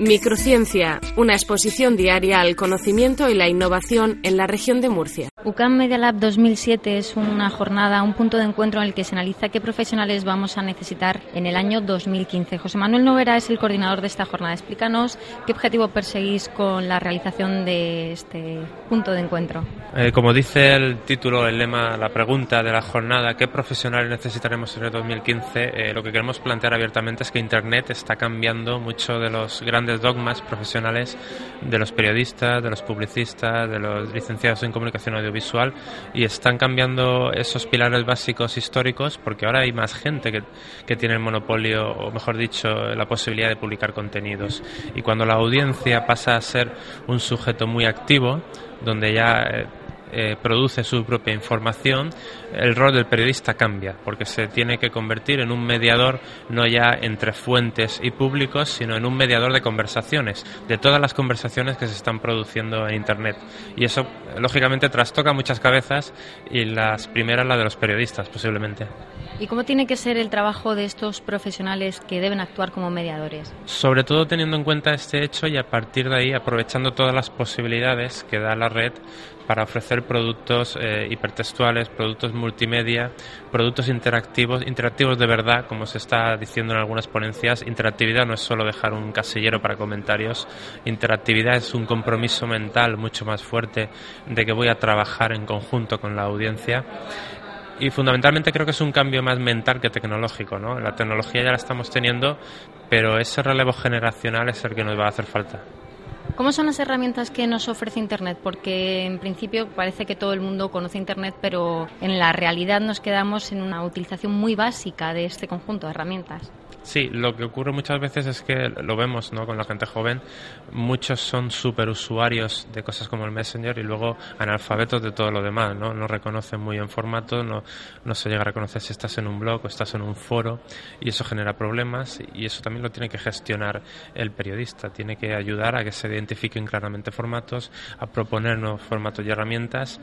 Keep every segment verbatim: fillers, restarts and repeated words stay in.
Microciencia, una exposición diaria al conocimiento y la innovación en la región de Murcia. UCAM Media Lab dos mil siete es una jornada, un punto de encuentro en el que se analiza qué profesionales vamos a necesitar en el año dos mil quince. José Manuel Novera es el coordinador de esta jornada. Explícanos qué objetivo perseguís con la realización de este punto de encuentro. Eh, como dice el título, el lema, la pregunta de la jornada, ¿qué profesionales necesitaremos en el dos mil quince? Eh, lo que queremos plantear abiertamente es que Internet está cambiando mucho de los grandes dogmas profesionales de los periodistas, de los publicistas, de los licenciados en comunicación audiovisual, y están cambiando esos pilares básicos históricos porque ahora hay más gente que, que tiene el monopolio, o mejor dicho, la posibilidad de publicar contenidos. Y cuando la audiencia pasa a ser un sujeto muy activo, donde ya eh, eh, produce su propia información, el rol del periodista cambia, porque se tiene que convertir en un mediador no ya entre fuentes y públicos, sino en un mediador de conversaciones, de todas las conversaciones que se están produciendo en Internet. Y eso, lógicamente, trastoca muchas cabezas, y las primeras las de los periodistas, posiblemente. ¿Y cómo tiene que ser el trabajo de estos profesionales que deben actuar como mediadores? Sobre todo teniendo en cuenta este hecho y a partir de ahí aprovechando todas las posibilidades que da la red para ofrecer productos eh, hipertextuales, productos multimedia, productos interactivos, interactivos de verdad, como se está diciendo en algunas ponencias. Interactividad no es solo dejar un casillero para comentarios, interactividad es un compromiso mental mucho más fuerte de que voy a trabajar en conjunto con la audiencia. Y fundamentalmente creo que es un cambio más mental que tecnológico, ¿no? La tecnología ya la estamos teniendo, pero ese relevo generacional es el que nos va a hacer falta. ¿Cómo son las herramientas que nos ofrece Internet? Porque en principio parece que todo el mundo conoce Internet, pero en la realidad nos quedamos en una utilización muy básica de este conjunto de herramientas. Sí, lo que ocurre muchas veces es que lo vemos, ¿no?, con la gente joven. Muchos son superusuarios de cosas como el Messenger y luego analfabetos de todo lo demás, ¿no? No reconocen muy bien formatos, no, no se llega a reconocer si estás en un blog o estás en un foro, y eso genera problemas, y eso también lo tiene que gestionar el periodista. Tiene que ayudar a que se identifiquen claramente formatos, a proponer nuevos formatos y herramientas,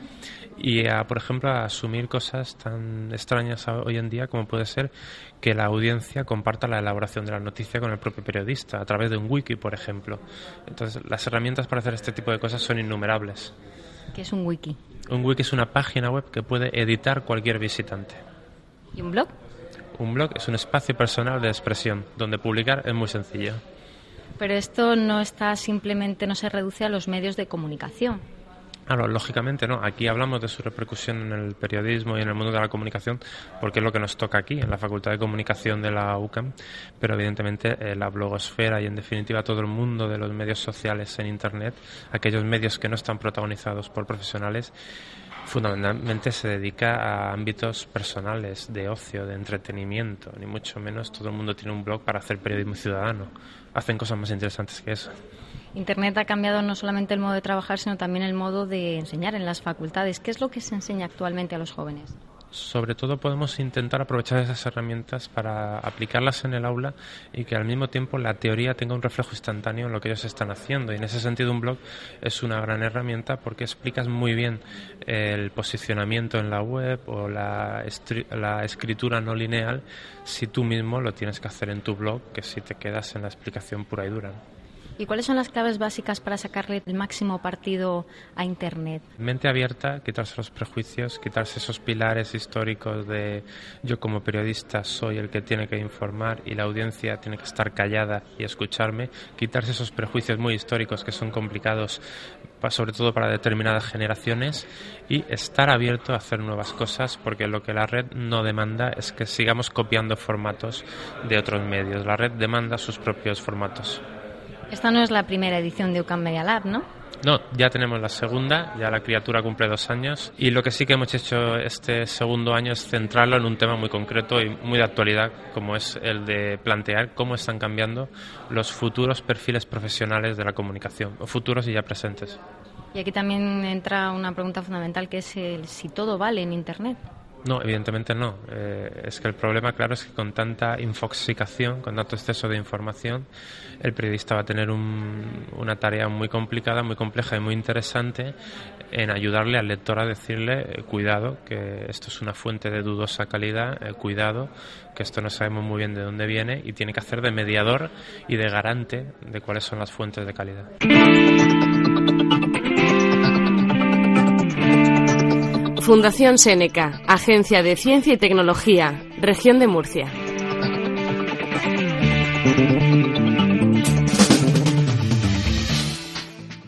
y a, por ejemplo, a asumir cosas tan extrañas hoy en día como puede ser que la audiencia comparta la elaboración de la noticia con el propio periodista a través de un wiki, por ejemplo. Entonces, las herramientas para hacer este tipo de cosas son innumerables. ¿Qué es un wiki? Un wiki es una página web que puede editar cualquier visitante. ¿Y un blog? Un blog es un espacio personal de expresión donde publicar es muy sencillo. Pero esto no está simplemente, no se reduce a los medios de comunicación. Claro, lógicamente no. Aquí hablamos de su repercusión en el periodismo y en el mundo de la comunicación, porque es lo que nos toca aquí, en la Facultad de Comunicación de la UCAM, pero evidentemente eh, la blogosfera y en definitiva todo el mundo de los medios sociales en Internet, aquellos medios que no están protagonizados por profesionales, fundamentalmente se dedica a ámbitos personales, de ocio, de entretenimiento, ni mucho menos todo el mundo tiene un blog para hacer periodismo ciudadano. Hacen cosas más interesantes que eso. Internet ha cambiado no solamente el modo de trabajar, sino también el modo de enseñar en las facultades. ¿Qué es lo que se enseña actualmente a los jóvenes? Sobre todo podemos intentar aprovechar esas herramientas para aplicarlas en el aula y que al mismo tiempo la teoría tenga un reflejo instantáneo en lo que ellos están haciendo. Y en ese sentido un blog es una gran herramienta porque explicas muy bien el posicionamiento en la web o la, estri- la escritura no lineal si tú mismo lo tienes que hacer en tu blog, que si te quedas en la explicación pura y dura. ¿Y cuáles son las claves básicas para sacarle el máximo partido a Internet? Mente abierta, quitarse los prejuicios, quitarse esos pilares históricos de yo como periodista soy el que tiene que informar y la audiencia tiene que estar callada y escucharme, quitarse esos prejuicios muy históricos que son complicados, sobre todo para determinadas generaciones, y estar abierto a hacer nuevas cosas, porque lo que la red no demanda es que sigamos copiando formatos de otros medios. La red demanda sus propios formatos. Esta no es la primera edición de UCAM Media Lab, ¿no? No, ya tenemos la segunda, ya la criatura cumple dos años, y lo que sí que hemos hecho este segundo año es centrarlo en un tema muy concreto y muy de actualidad, como es el de plantear cómo están cambiando los futuros perfiles profesionales de la comunicación, o futuros y ya presentes. Y aquí también entra una pregunta fundamental, que es el si todo vale en Internet. No, evidentemente no. Eh, es que el problema, claro, es que con tanta infoxicación, con tanto exceso de información, el periodista va a tener un, una tarea muy complicada, muy compleja y muy interesante en ayudarle al lector a decirle, eh, cuidado, que esto es una fuente de dudosa calidad, eh, cuidado, que esto no sabemos muy bien de dónde viene, y tiene que hacer de mediador y de garante de cuáles son las fuentes de calidad. Fundación Seneca, Agencia de Ciencia y Tecnología, Región de Murcia.